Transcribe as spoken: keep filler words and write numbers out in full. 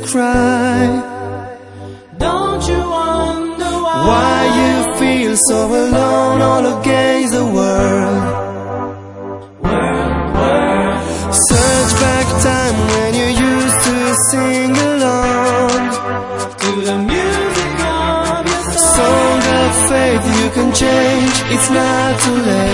cry? Don't you wonder why? Why you feel so alone all against the world? World, world. Search back time when you used to sing along To the music of your song. Song of faith, you can change, it's not too late.